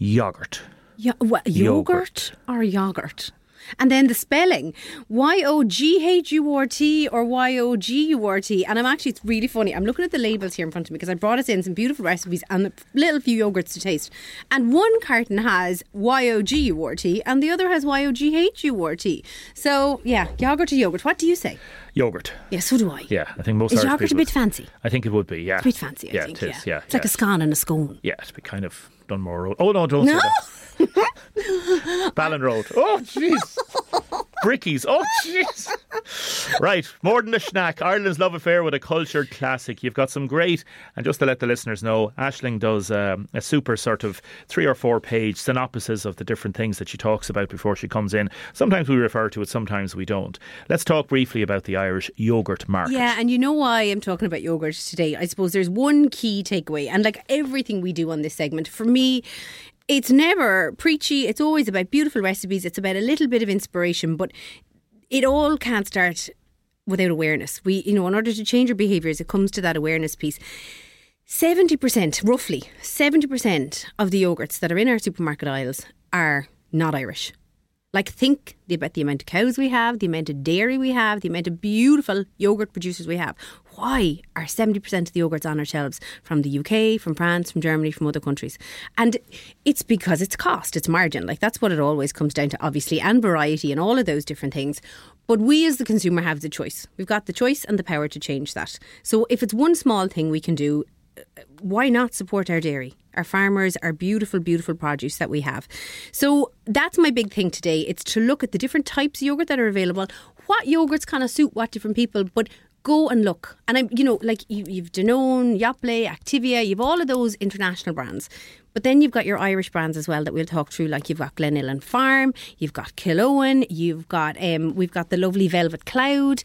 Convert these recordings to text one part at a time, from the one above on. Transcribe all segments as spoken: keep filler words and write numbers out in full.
Yogurt. Yo- what, yogurt, yogurt or yogurt? And then the spelling, Y O G H U R T or Y O G U R T. And I'm actually, it's really funny. I'm looking at the labels here in front of me because I brought us in some beautiful recipes and a little few yogurts to taste. And one carton has Y O G U R T and the other has Y O G H U R T. So, yeah, yogurt or yogurt. What do you say? Yogurt. Yeah, so do I. Yeah, I think most Is Irish yogurt a people- bit fancy? I think it would be, yeah. It's a bit fancy, I yeah, think. it is, yeah. yeah. It's like yeah. a scone and a scone. Yeah, it'd be kind of done more. Oh, no, don't No! say that. Ballon Road. Oh, jeez. Brickies. Oh, jeez. Right. More than a snack. Ireland's love affair with a cultured classic. You've got some great, and just to let the listeners know, Aisling does um, a super sort of three or four page synopsis of the different things that she talks about before she comes in. Sometimes we refer to it, sometimes we don't. Let's talk briefly about the Irish yoghurt market. Yeah, and you know why I'm talking about yoghurt today? I suppose there's one key takeaway, and like everything we do on this segment, for me, it's never preachy. It's always about beautiful recipes. It's about a little bit of inspiration, but it all can't start without awareness. We, you know, in order to change our behaviours, it comes to that awareness piece. seventy percent, roughly, seventy percent of the yogurts that are in our supermarket aisles are not Irish. Like, think about the amount of cows we have, the amount of dairy we have, the amount of beautiful yoghurt producers we have. Why are seventy percent of the yogurts on our shelves from the U K, from France, from Germany, from other countries? And it's because it's cost, it's margin. Like, that's what it always comes down to, obviously, and variety and all of those different things. But we as the consumer have the choice. We've got the choice and the power to change that. So if it's one small thing we can do, why not support our dairy, our farmers, our beautiful, beautiful produce that we have? So that's my big thing today. It's to look at the different types of yoghurt that are available, what yogurts kind of suit what different people, but go and look. And I'm, you know, like you, you've Danone, Yoplait, Activia, you've all of those international brands. But then you've got your Irish brands as well that we'll talk through. Like you've got Glenillan Farm, you've got Killowen, you've got um, we've got the lovely Velvet Cloud.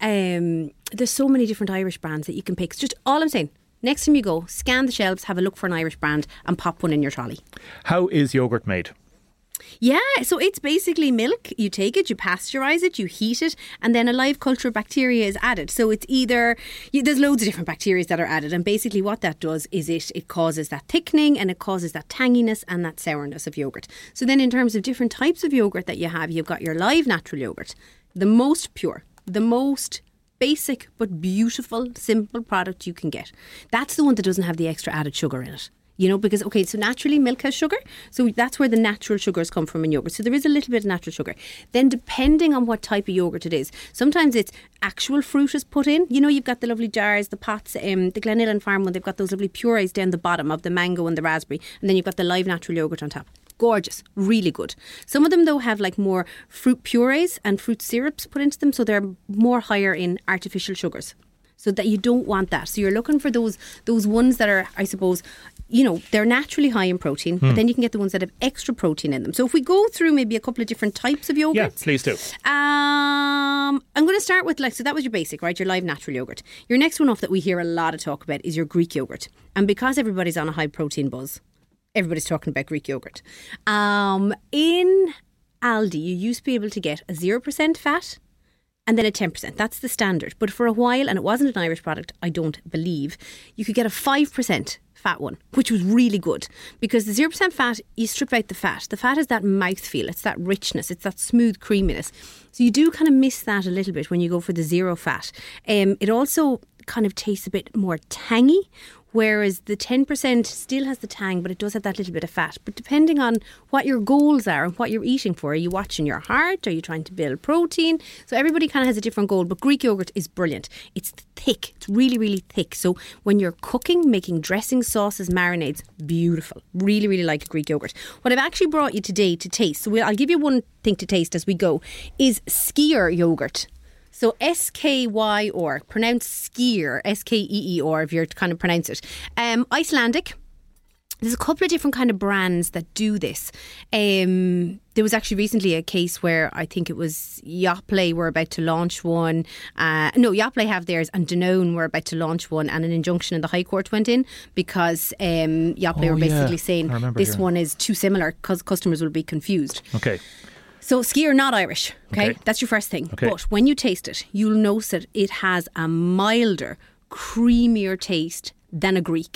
Um, there's so many different Irish brands that you can pick. It's just all I'm saying. Next time you go, scan the shelves, have a look for an Irish brand and pop one in your trolley. How is yoghurt made? Yeah, so it's basically milk. You take it, you pasteurise it, you heat it, and then a live culture of bacteria is added. So it's either, you, there's loads of different bacteria that are added, and basically what that does is it, it causes that thickening and it causes that tanginess and that sourness of yoghurt. So then in terms of different types of yoghurt that you have, you've got your live natural yoghurt, the most pure, the most basic but beautiful, simple product you can get. That's the one that doesn't have the extra added sugar in it. You know, because, okay, so naturally milk has sugar. So that's where the natural sugars come from in yogurt. So there is a little bit of natural sugar. Then depending on what type of yogurt it is, sometimes it's actual fruit is put in. You know, you've got the lovely jars, the pots, um, the Glenillan Farm one, they've got those lovely purees down the bottom of the mango and the raspberry. And then you've got the live natural yogurt on top. Gorgeous, really good. Some of them though have like more fruit purees and fruit syrups put into them, so they're more higher in artificial sugars. So that you don't want that. So you're looking for those those ones that are, I suppose, you know, they're naturally high in protein, hmm. but then you can get the ones that have extra protein in them. So if we go through maybe a couple of different types of yogurt. Yeah, please do. Um, I'm going to start with, like, so that was your basic, right? Your live natural yogurt. Your next one off that we hear a lot of talk about is your Greek yogurt. And because everybody's on a high protein buzz, everybody's talking about Greek yogurt. Um, in Aldi, you used to be able to get a zero percent fat and then a ten percent. That's the standard. But for a while, and it wasn't an Irish product, I don't believe, you could get a five percent fat one, which was really good. Because the zero percent fat, you strip out the fat. The fat is that mouthfeel, it's that richness, it's that smooth creaminess. So you do kind of miss that a little bit when you go for the zero fat. Um, it also kind of tastes a bit more tangy, whereas the ten percent still has the tang, but it does have that little bit of fat. But depending on what your goals are and what you're eating for, are you watching your heart? Are you trying to build protein? So everybody kind of has a different goal, but Greek yogurt is brilliant. It's thick. It's really, really thick. So when you're cooking, making dressings, sauces, marinades, beautiful. Really, really like Greek yogurt. What I've actually brought you today to taste, so we'll, I'll give you one thing to taste as we go, is Skyr yogurt. So S K Y R, pronounced Skyr, S K E E R if you're to kind of pronounce it. Um, Icelandic. There's a couple of different kind of brands that do this. Um, there was actually recently a case where I think it was Yoplait were about to launch one. Uh, no, Yoplait have theirs and Danone were about to launch one, and an injunction in the High Court went in because um, Yoplait oh, were basically yeah. saying this hearing. one is too similar because customers will be confused. Okay. So Skyr, not Irish, okay? okay? That's your first thing. Okay. But when you taste it, you'll notice that it has a milder, creamier taste than a Greek.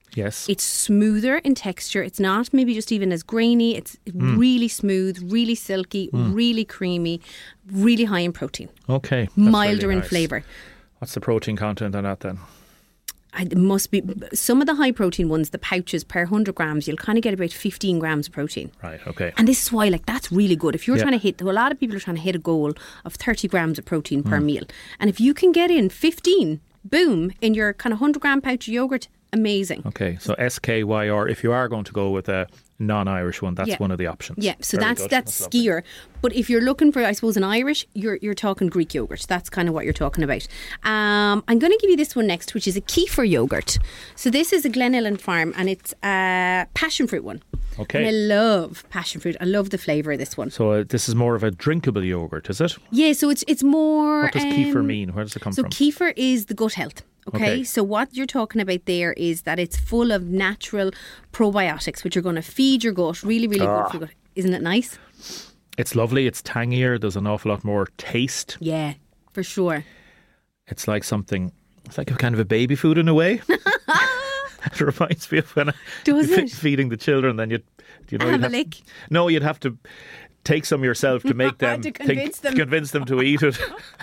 Yes. It's smoother in texture. It's not maybe just even as grainy. It's Mm. really smooth, really silky, really creamy, really high in protein. Okay. That's Milder really in nice. flavour. What's the protein content on that then? I, it must be some of the high protein ones, the pouches per one hundred grams, you'll kind of get about fifteen grams of protein. Right, okay. And this is why, like, that's really good. If you're Yeah. trying to hit, a lot of people are trying to hit a goal of thirty grams of protein Mm. per meal. And if you can get in fifteen, boom, in your kind of one hundred gram pouch of yogurt, amazing. Okay, so S K Y R, if you are going to go with a non-Irish one, that's Yeah. one of the options. Yeah, so Very that's good. that's lovely. skier. But if you're looking for, I suppose, an Irish, you're you're talking Greek yogurt. That's kind of what you're talking about. Um, I'm going to give you this one next, which is a kefir yogurt. So this is a Glenillan farm, and it's a passion fruit one. Okay. And I love passion fruit. I love the flavour of this one. So uh, this is more of a drinkable yogurt, is it? Yeah, so it's it's more. What does kefir um, mean? Where does it come So from? kefir is the gut health. Okay? Okay. So what you're talking about there is that it's full of natural probiotics, which are going to feed your gut. Really, really Ah. good for your gut. Isn't it nice? It's lovely. It's tangier. There's an awful lot more taste. Yeah, for sure. It's like something. It's like a kind of a baby food in a way. It reminds me of when I Does fe- it? feeding the children. Then you'd, you know, Have you'd a have, lick. No, you'd have to take some yourself to make them To think- convince them. convince them to eat it.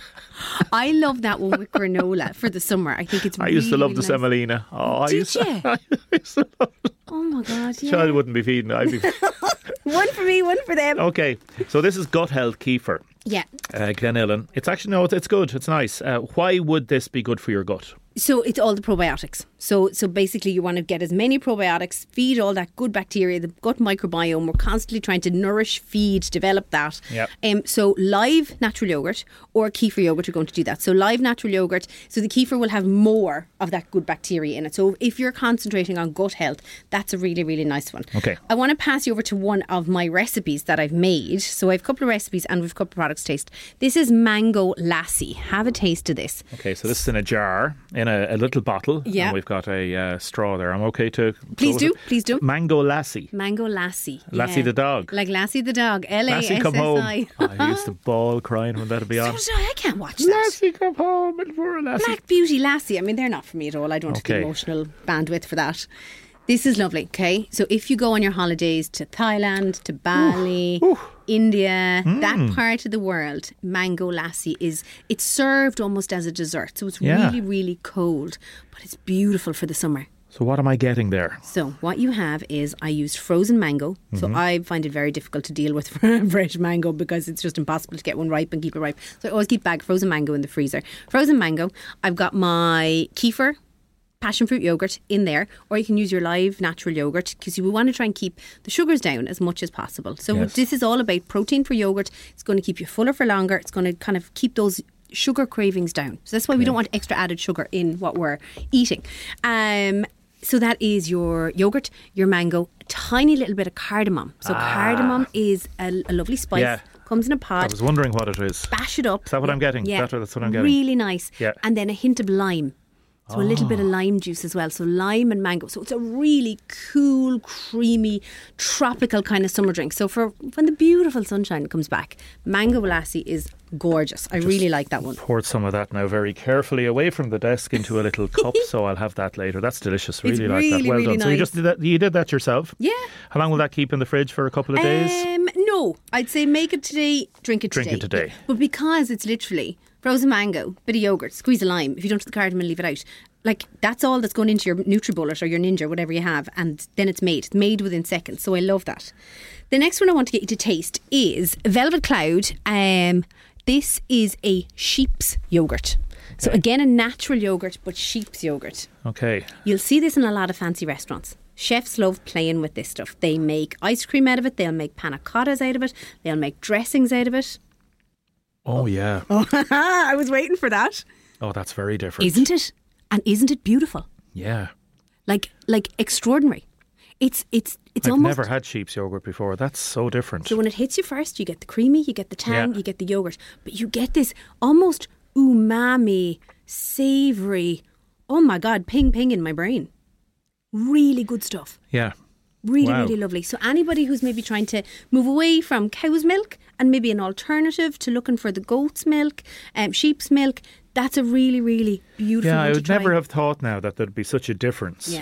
I love that one with granola for the summer. I think it's I used to really love the nice. semolina. Oh, I Did used to, you? I used to love it. Oh my God, yeah. Child wouldn't be feeding it. I'd be. One for me, one for them. Okay, so this is gut health kefir, Yeah. uh, Glenillan. It's actually no, it's, it's good. It's nice. Uh, why would this be good for your gut? So it's all the probiotics. So so basically you want to get as many probiotics, feed all that good bacteria, the gut microbiome. We're constantly trying to nourish, feed, develop that. Yep. Um, so live natural yogurt or kefir yogurt are going to do that. So live natural yogurt, so the kefir will have more of that good bacteria in it. So if you're concentrating on gut health, that's a really, really nice one. Okay. I want to pass you over to one of my recipes that I've made. So I have a couple of recipes and we've a couple of products to taste. This is mango lassi. Have a taste of this. Okay, so this is in a jar, in a, a little bottle. Yeah. And we've got a uh, straw there. I'm okay to. Please close do, it? please do. Mango lassi. Mango Lassie. Lassie the dog. Like Lassie the dog. L A S S I. Lassie come home. Oh, I used to bawl crying when that'd be on. So did I. I can't watch that. Lassie come home and for a lassie. Black Beauty Lassie. I mean, they're not for me at all. I don't have Okay. the emotional bandwidth for that. This is lovely, okay? So if you go on your holidays to Thailand, to Bali, India, Mm. that part of the world, mango lassi is, it's served almost as a dessert. So it's Yeah. really, really cold, but it's beautiful for the summer. So what am I getting there? So what you have is I used frozen mango. So Mm-hmm. I find it very difficult to deal with fresh mango because it's just impossible to get one ripe and keep it ripe. So I always keep bag frozen mango in the freezer. Frozen mango. I've got my kefir, passion fruit yogurt in there, or you can use your live natural yogurt because we want to try and keep the sugars down as much as possible. So Yes. this is all about protein for yogurt. It's going to keep you fuller for longer. It's going to kind of keep those sugar cravings down. So that's why we don't want extra added sugar in what we're eating. Um, so that is your yogurt, your mango, a tiny little bit of cardamom. So cardamom is a, a lovely spice. Yeah. Comes in a I pod. was wondering what it is. Bash it up. Is that what I'm getting? Yeah. That- that's what I'm getting. Really nice. Yeah. And then a hint of lime. So a little bit of Ah. lime juice as well. So lime and mango. So it's a really cool, creamy, tropical kind of summer drink. So for when the beautiful sunshine comes back, mango lassi is gorgeous. I really like that one. Poured some of that now very carefully away from the desk into a little cup, so I'll have that later. That's delicious. Really It's like that. really, Well really done. So you nice. just did that. You did that yourself. Yeah. How long will that keep in the fridge for? A couple of days. Um, no, I'd say make it today, drink it Drink today. it today. But because it's literally frozen mango, bit of yogurt, squeeze a lime. If you don't do the cardamom, leave it out. Like that's all that's going into your NutriBullet or your Ninja, whatever you have, and then it's made. It's made within seconds. So I love that. The next one I want to get you to taste is Velvet Cloud. Um, this is a sheep's yogurt. So Okay. again, a natural yogurt, but sheep's yogurt. Okay. You'll see this in a lot of fancy restaurants. Chefs love playing with this stuff. They make ice cream out of it. They'll make panna cottas out of it. They'll make dressings out of it. Oh yeah. I was waiting for that. Oh, that's very different. Isn't it? And isn't it beautiful? Yeah. Like like extraordinary. It's it's it's I've almost never had sheep's yogurt before. That's so different. so when it hits you first, you get the creamy, you get the tang, Yeah. you get the yogurt, but you get this almost umami, savoury. Oh my God, ping ping in my brain. Really good stuff. Yeah. Really, Wow. really lovely. So anybody who's maybe trying to move away from cow's milk and maybe an alternative to looking for the goat's milk, um, sheep's milk, that's a really, really beautiful Yeah, one I to would try. never have thought now that there'd be such a difference Yeah.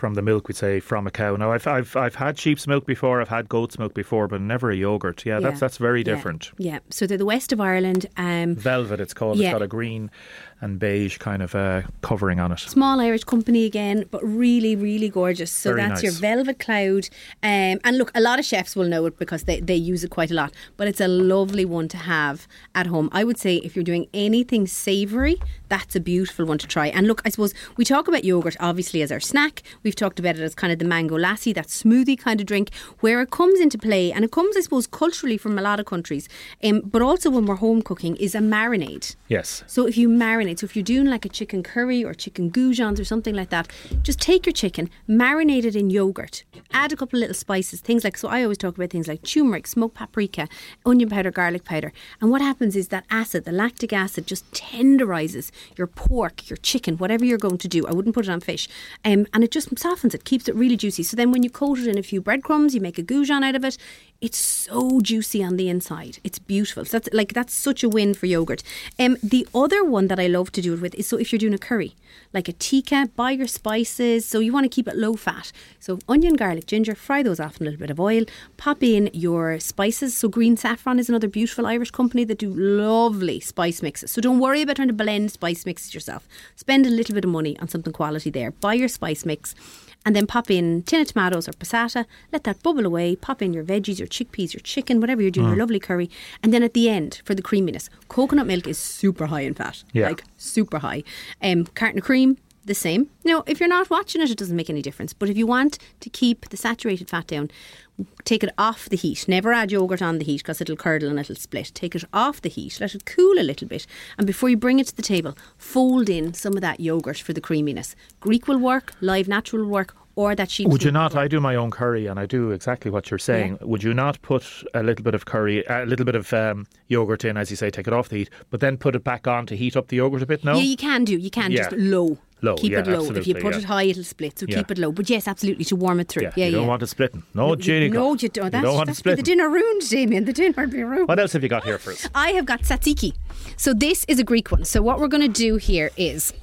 from the milk, we'd say, from a cow. Now, I've I've I've had sheep's milk before, I've had goat's milk before, but never a yogurt. Yeah, Yeah. that's that's very Yeah. different. Yeah. So they're the west of Ireland. Um, Velvet, it's called. Yeah. It's got a green and beige kind of uh, covering on it. Small Irish company again, but really, really gorgeous. So Very that's your nice. Velvet Cloud. Um, and look, a lot of chefs will know it because they, they use it quite a lot. But it's a lovely one to have at home. I would say if you're doing anything savoury, that's a beautiful one to try. And look, I suppose we talk about yoghurt obviously as our snack. We've talked about it as kind of the mango lassi, that smoothie kind of drink, where it comes into play. And it comes, I suppose, culturally from a lot of countries. Um, but also when we're home cooking is a marinade. Yes. So if you marinate, so if you're doing like a chicken curry or chicken goujons or something like that, just take your chicken, marinate it in yogurt, add a couple of little spices, things like, so I always talk about things like turmeric, smoked paprika, onion powder, garlic powder. And what happens is that acid, the lactic acid, just tenderises your pork, your chicken, whatever you're going to do. I wouldn't put it on fish. Um, and it just softens it, keeps it really juicy. So then when you coat it in a few breadcrumbs, you make a goujon out of it. It's so juicy on the inside. It's beautiful. So that's like that's such a win for yogurt. Um, the other one that I love to do it with is, so if you're doing a curry, like a tikka, buy your spices. So you want to keep it low fat. So onion, garlic, ginger, fry those off in a little bit of oil. Pop in your spices. So Green Saffron is another beautiful Irish company that do lovely spice mixes. So don't worry about trying to blend spice mixes yourself. Spend a little bit of money on something quality there. Buy your spice mix. And then pop in a tin of tomatoes or passata, let that bubble away, pop in your veggies, your chickpeas, your chicken, whatever you're doing, your lovely curry. And then at the end, for the creaminess, coconut milk is super high in fat. Yeah. Like, super high. Um, carton of cream, the same. Now, if you're not watching it, it doesn't make any difference. But if you want to keep the saturated fat down, take it off the heat. Never add yogurt on the heat because it'll curdle and it'll split. Take it off the heat, let it cool a little bit, and before you bring it to the table, fold in some of that yogurt for the creaminess. Greek will work, live natural will work, or that sheep's Would you milk not? I do my own curry, and I do exactly what you're saying. Yeah. Would you not put a little bit of curry, a little bit of um, yogurt in, as you say, take it off the heat, but then put it back on to heat up the yogurt a bit? No. Yeah, you can do. You can Yeah. just low. Low, Keep yeah, it low. If you absolutely, put yeah. it high, it'll split. So Yeah. keep it low. But yes, absolutely, to warm it through. Yeah, Yeah, you yeah. don't want it splitting. No, No, Jeannie. you, no, you don't. That's, don't want it that's for the splitting. dinner ruined, Damien. The dinner be ruined. What else have you got here for us? I have got tzatziki. So this is a Greek one. So what we're going to do here is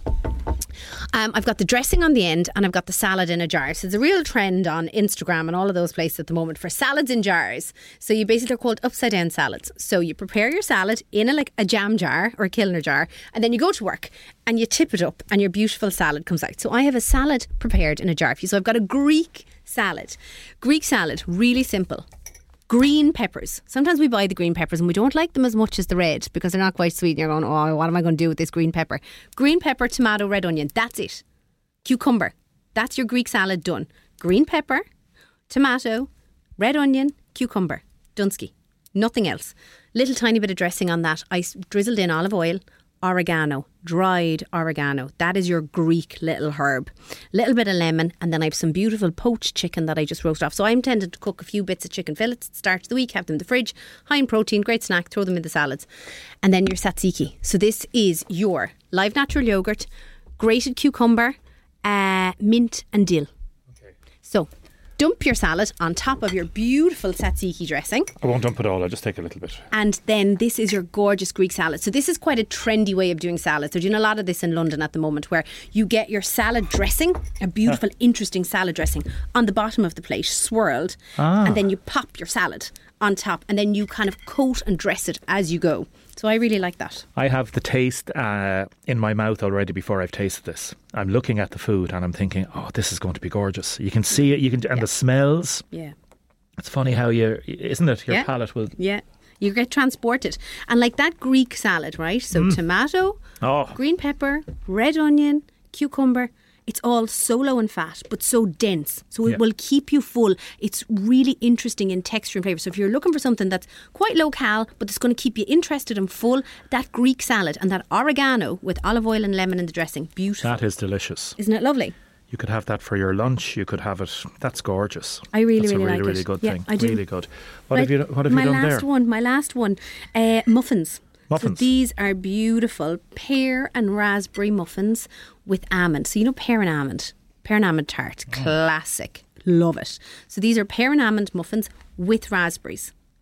um, I've got the dressing on the end and I've got the salad in a jar. So there's a real trend on Instagram and all of those places at the moment for salads in jars. So you basically are called upside down salads. So you prepare your salad in a, like a jam jar or a Kilner jar, and then you go to work and you tip it up and your beautiful salad comes out. So I have a salad prepared in a jar for you. So I've got a Greek salad. Greek salad, really simple. Green peppers. Sometimes we buy the green peppers and we don't like them as much as the red because they're not quite sweet. And you're going, oh, what am I going to do with this green pepper? Green pepper, tomato, red onion. That's it. Cucumber. That's your Greek salad done. Green pepper, tomato, red onion, cucumber. Dunsky. Nothing else. Little tiny bit of dressing on that. I drizzled in olive oil, oregano, dried oregano. That is your Greek little herb. Little bit of lemon, and then I have some beautiful poached chicken that I just roast off. So I intended to cook a few bits of chicken fillets, start the week, have them in the fridge, high in protein, great snack, throw them in the salads. And then your tzatziki. So this is your live natural yogurt, grated cucumber, uh, mint and dill. Okay. So dump your salad on top of your beautiful tzatziki dressing. I won't dump it all. I'll just take a little bit. And then this is your gorgeous Greek salad. So this is quite a trendy way of doing salads. They're doing a lot of this in London at the moment, where you get your salad dressing, a beautiful, interesting salad dressing, on the bottom of the plate, swirled. Ah. And then you pop your salad on top, and then you kind of coat and dress it as you go. So I really like that. I have the taste uh, in my mouth already before I've tasted this. I'm looking at the food and I'm thinking, oh, this is going to be gorgeous. You can see it, you can, and Yeah. the smells. Yeah. It's funny how you, isn't it? Your Yeah. palate will. Yeah. You get transported. And like that Greek salad, right? So tomato, Oh. green pepper, red onion, cucumber. It's all so low in fat, but so dense. So it Yeah. will keep you full. It's really interesting in texture and flavour. So if you're looking for something that's quite low cal, but it's going to keep you interested and full, that Greek salad and that oregano with olive oil and lemon in the dressing, beautiful. That is delicious. Isn't it lovely? You could have that for your lunch. You could have it. That's gorgeous. I really, That's really a really, like really it. good Yeah, thing. I do. Really good. What Right, have you? What have my you done last there? one, my last one, uh, muffins. Muffins. So these are beautiful pear and raspberry muffins with almond. So you know pear and almond, pear and almond tart, classic. Love it. So these are pear and almond muffins with raspberries.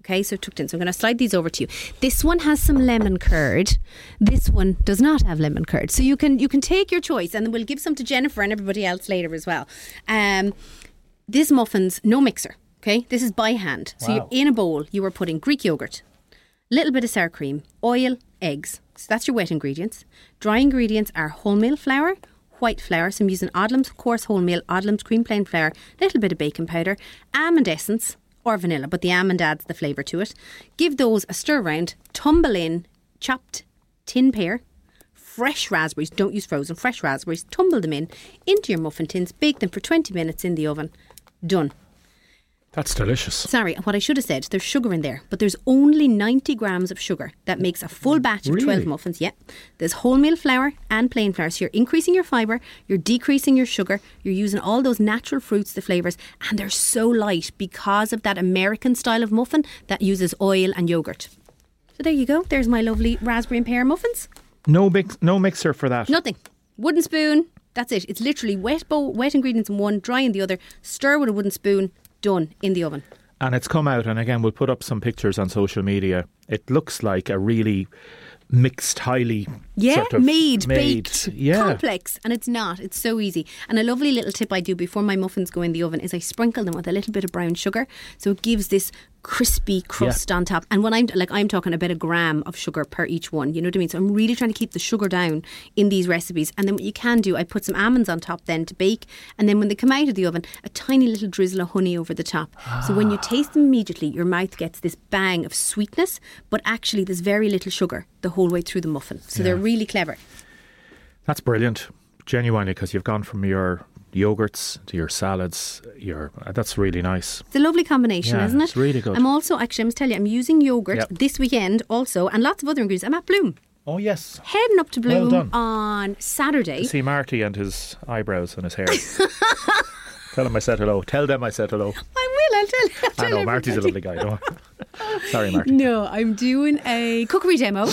Okay, so tucked in. So I'm going to slide these over to you. This one has some lemon curd. This one does not have lemon curd. So you can you can take your choice, and then we'll give some to Jennifer and everybody else later as well. Um, this muffin's no mixer. Okay, this is by hand. So Wow. you're in a bowl. You are putting Greek yogurt, little bit of sour cream, oil, eggs. So that's your wet ingredients. Dry ingredients are wholemeal flour, white flour. So I'm using Odlum's coarse wholemeal, Odlum's cream plain flour, little bit of baking powder, almond essence or vanilla, but the almond adds the flavour to it. Give those a stir around. Tumble in chopped tin pear, fresh raspberries. Don't use frozen, fresh raspberries. Tumble them in into your muffin tins. Bake them for twenty minutes in the oven. Done. That's delicious. Sorry, what I should have said, there's sugar in there, but there's only ninety grams of sugar. That makes a full batch of Really? twelve muffins. Yeah. There's wholemeal flour and plain flour. So you're increasing your fibre, you're decreasing your sugar, you're using all those natural fruits, the flavours, and they're so light because of that American style of muffin that uses oil and yoghurt. So there you go. There's my lovely raspberry and pear muffins. No mix, no mixer for that. Nothing. Wooden spoon. That's it. It's literally wet bowl, wet ingredients in one, dry in the other. Stir with a wooden spoon. Done in the oven. And it's come out, and again, we'll put up some pictures on social media. It looks like a really mixed, highly Yeah, sort of made, made, baked, yeah. complex, and it's not. It's so easy. And a lovely little tip I do before my muffins go in the oven is I sprinkle them with a little bit of brown sugar, so it gives this crispy crust on top. And when I'm like, I'm talking about a gram of sugar per each one. You know what I mean? So I'm really trying to keep the sugar down in these recipes. And then what you can do, I put some almonds on top then to bake, and then when they come out of the oven, a tiny little drizzle of honey over the top. So when you taste them immediately, your mouth gets this bang of sweetness, but actually there's very little sugar the whole way through the muffin. So they're really clever. That's brilliant, genuinely, because you've gone from your yogurts to your salads. Your uh, that's really nice. It's a lovely combination, Yeah, isn't it? it's really good. I'm also, actually, I must tell you, I'm using yogurt Yep. this weekend also, and lots of other ingredients. I'm at Bloom. Oh yes. Heading up to Well Bloom done. on Saturday. See Marty and his eyebrows and his hair. Tell him I said hello. Tell them I said hello. I will, I'll tell, I'll tell I know Marty's a everybody. lovely guy. Don't worry. Sorry, Marty. No, I'm doing a cookery demo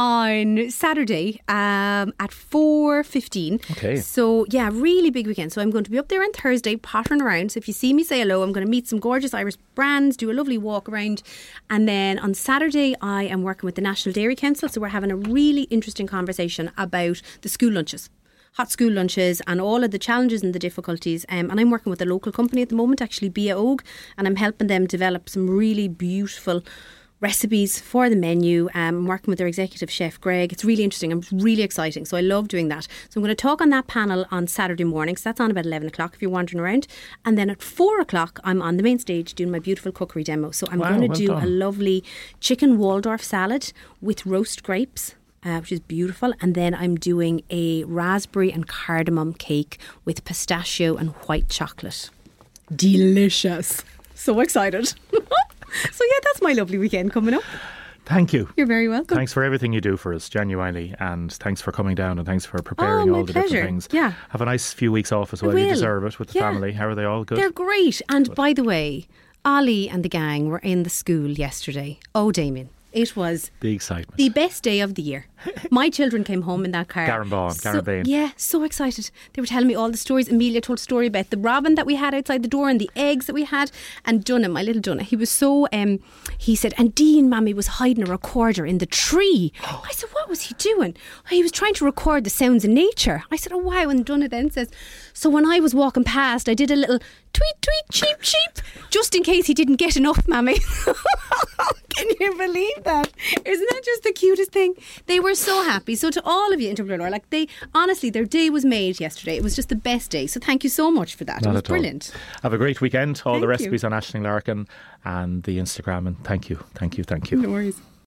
on Saturday um, at four fifteen. Okay. So, yeah, really big weekend. So I'm going to be up there on Thursday, pottering around. So if you see me, say hello. I'm going to meet some gorgeous Irish brands, do a lovely walk around. And then on Saturday, I am working with the National Dairy Council. So we're having a really interesting conversation about the school lunches. Hot school lunches and all of the challenges and the difficulties. Um, and I'm working with a local company at the moment, actually, Bia Og, and I'm helping them develop some really beautiful recipes for the menu. Um, I'm working with their executive chef, Greg. It's really interesting and really exciting. So I love doing that. So I'm going to talk on that panel on Saturday morning. So that's on about eleven o'clock if you're wandering around. And then at four o'clock, I'm on the main stage doing my beautiful cookery demo. So I'm Wow, going to well do done. a lovely chicken Waldorf salad with roast grapes. Uh, which is beautiful. And then I'm doing a raspberry and cardamom cake with pistachio and white chocolate. Delicious. So excited. So yeah, that's my lovely weekend coming up. Thank you. You're very welcome. Thanks for everything you do for us, genuinely, and thanks for coming down and thanks for preparing Oh, my all the pleasure. different things. Yeah. Have a nice few weeks off as well. You will. deserve it with the Yeah. family. How are they all? Good. They're great. And by the way, Ollie and the gang were in the school yesterday. Oh, Damien. It was The excitement. the best day of the year. My children came home in that car. Garen Baughan, So- Garen Bain. Yeah, so excited. They were telling me all the stories. Amelia told a story about the robin that we had outside the door and the eggs that we had. And Dunna, my little Dunna, he was so, um, he said, and Dean, Mammy, was hiding a recorder in the tree. I said, what was he doing? Oh, he was trying to record the sounds of nature. I said, oh, wow. And Dunna then says, so when I was walking past, I did a little tweet, tweet, cheep, cheep, just in case he didn't get enough, Mammy. Can you believe that? Isn't that just the cutest thing? They were so happy. So to all of you in Dublin, like they, honestly, their day was made yesterday. It was just the best day. So thank you so much for that. Not it was at all. brilliant. Have a great weekend. All Thank the you. recipes on Aisling Larkin and the Instagram. And thank you, thank you, thank you. No worries.